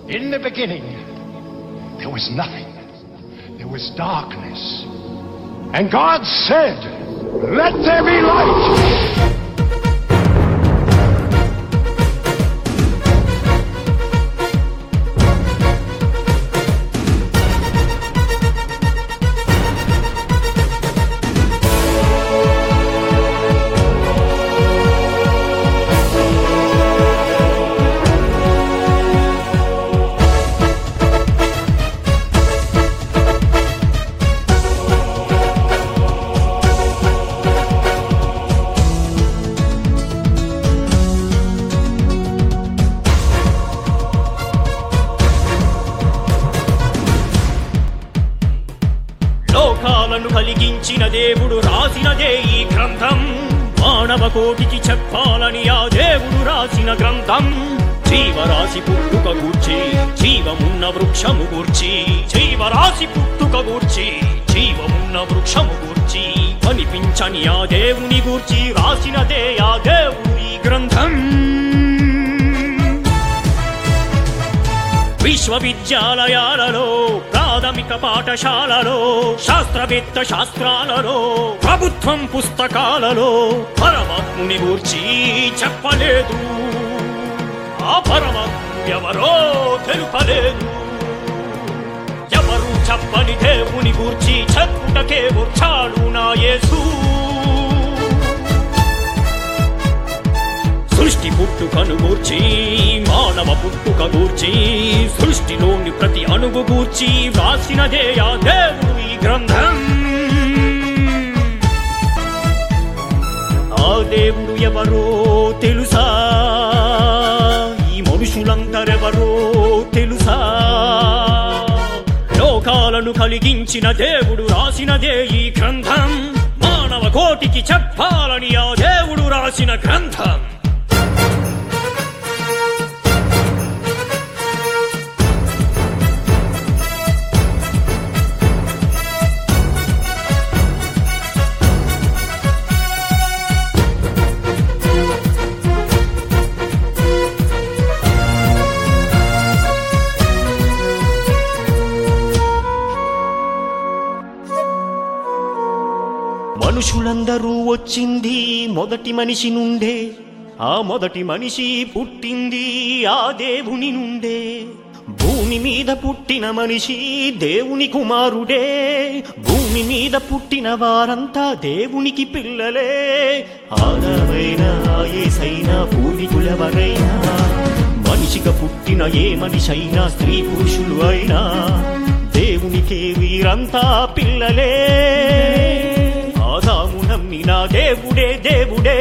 In the beginning, there was nothing. There was darkness. And God said, "Let there be light." లోకాలను కలిగించిన దేవుడు రాసినదే ఈ గ్రంథం. మానవ కోటికి చెప్పాలని ఆ దేవుడు రాసిన గ్రంథం. జీవరాశి పుట్టుక గూర్చి, జీవమున్న వృక్షము గూర్చి, జీవరాశి పుట్టుక గూర్చి, జీవమున్న వృక్షము గూర్చి కనిపించని ఆ దేవుని గూర్చి రాసినదే ఆ దేవుడు ఈ గ్రంథం. విశ్వవిద్యాలయాలలో, ప్రాథమిక పాఠశాలలో, శాస్త్రవేత్త శాస్త్రాలలో, ప్రభుత్వం పుస్తకాలలో పరమాత్ముని గూర్చి చెప్పలేదు. ఆ పరమాత్ముడు ఎవరో తెలుపలేదు. ఎవరు చెప్పని దేవుని గూర్చి చెప్పుటకే వచ్చాడు నా యేసు. సృష్టి పుట్టుకను గూర్చి, మానవ పుట్టుక గూర్చి, సృష్టిలోని ప్రతి అణువు గూర్చి రాసినదే ఆ దేవుడు ఈ గ్రంథం. ఆ దేవుడు ఎవరో తెలుసా? ఈ మనుషులందరెవరో తెలుసా? లోకాలను కలిగించిన దేవుడు రాసినదే ఈ గ్రంథం. మానవ కోటికి చెప్పాలని ఆ దేవుడు రాసిన గ్రంథం. మనుషులందరూ వచ్చింది మొదటి మనిషి నుండే. ఆ మొదటి మనిషి పుట్టింది ఆ దేవుని నుండే. భూమి మీద పుట్టిన మనిషి దేవుని కుమారుడే. భూమి మీద పుట్టిన వారంతా దేవునికి పిల్లలే. ఆదామైనా యేసైనా పూర్వీకులెవరైనా, మనిషిగా పుట్టిన ఏ మనిషైనా, స్త్రీ పురుషులు అయినా దేవునికే వీరంతా పిల్లలే. ఆదాము నమ్మిన దేవుడే దేవుడే.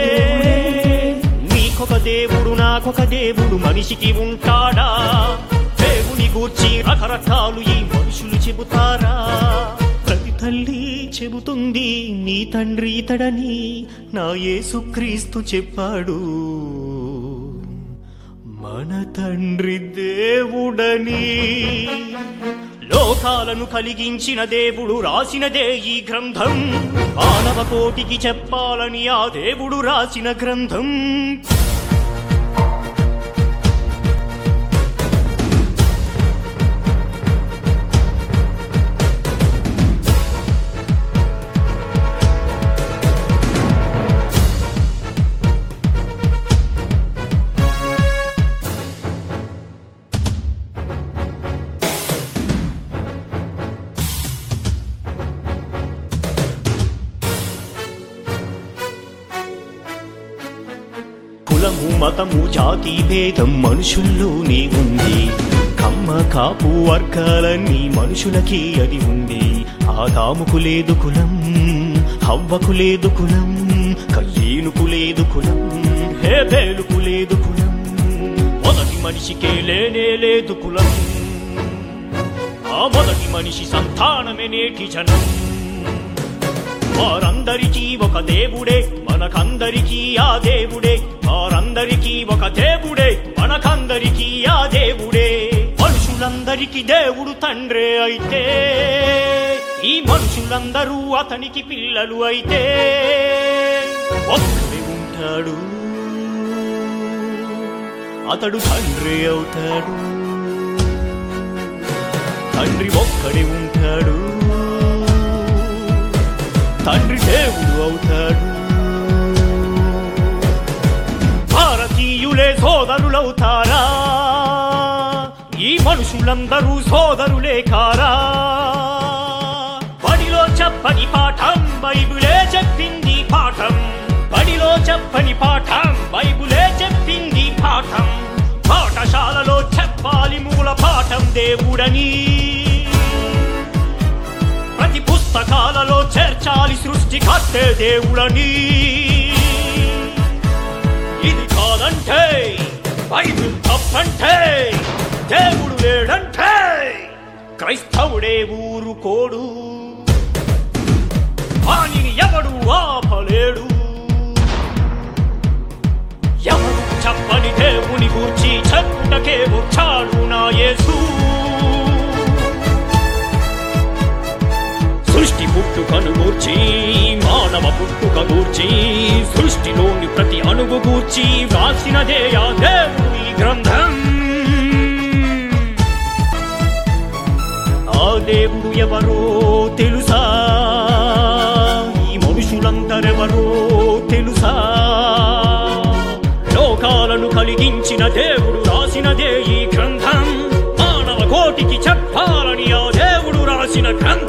నీకొక దేవుడు నాకొక దేవుడు మనిషికి ఉంటాడా? దేవుని గూర్చి రకరకాలు ఈ మనుషులు చెబుతారా? ప్రతి తల్లి చెబుతుంది నీ తండ్రి ఇతడని. నా యేసుక్రీస్తు చెప్పాడు మన తండ్రి దేవుడని. లోకాలను కలిగించిన దేవుడు రాసినదే ఈ గ్రంథం. మానవ కోటికి చెప్పాలని ఆ దేవుడు రాసిన గ్రంథం. కులము మతము జాతి భేదం మనుషుల్లోనే ఉంది. కమ్మ కాపు వర్గాలన్నీ మనుషులకి అది ఉంది. ఆదాముకు లేదు కులం, హవ్వకు లేదు కులం, కయ్యేనుకు లేదు కులం, హేబేలుకు లేదు కులం. మొదటి మనిషికే లేనే లేదు కులం. ఆ మొదటి మనిషి సంతానమే నేటి జనం. వారందరికీ ఒక దేవుడే, మనకందరికీ ఆ దేవుడే. వారందరికీ ఒక దేవుడే, మనకందరికీ ఆ దేవుడే. మనుషులందరికీ దేవుడు తండ్రే అయితే, ఈ మనుషులందరూ అతనికి పిల్లలు అయితే ఒక్కడే ఉంటాడు, అతడు తండ్రి అవుతాడు. తండ్రి ఒక్కడే ఉంటాడు, తండ్రి దేవుడు అవుతాడు. భారతీయులే సోదరులవుతారా? ఈ మనుషులందరూ సోదరులే కారా? బడిలో చెప్పని పాఠం బైబిలే చెప్పింది పాఠం, బడిలో చెప్పని పాఠం బైబిలే చెప్పింది పాఠం. పాఠశాలలో చెప్పాలి మూల పాఠం దేవుడని, ప్రతి పుస్తకాలలో చేర్చాలి సృష్టికర్తే దేవుడని. ఇది కాదంటే, బైబిల్ తప్పంటే, దేవుడు లేడంటే క్రైస్తవుడే ఊరుకోడు, వానిని ఎవడు ఆపలేడు. ఎవరు చెప్పని దేవుని గూర్చి చెప్పుటకే వచ్చాడు నా యేసు. సృష్టి పుట్టుకను గూర్చి, మానవ పుట్టుక గూర్చి, సృష్టిలోని ప్రతి అణువు గూర్చి వ్రాసినదే ఆ దేవుని గ్రంథం. ఆ దేవుడు ఎవరో తెలుసా? ఈ మనుషులందరెవరో తెలుసా? లోకాలను కలిగించిన దేవుడు రాసినదే ఈ గ్రంథం, మానవ కోటికి చెప్పాలని ఆ దేవుడు రాసిన గ్రంథం.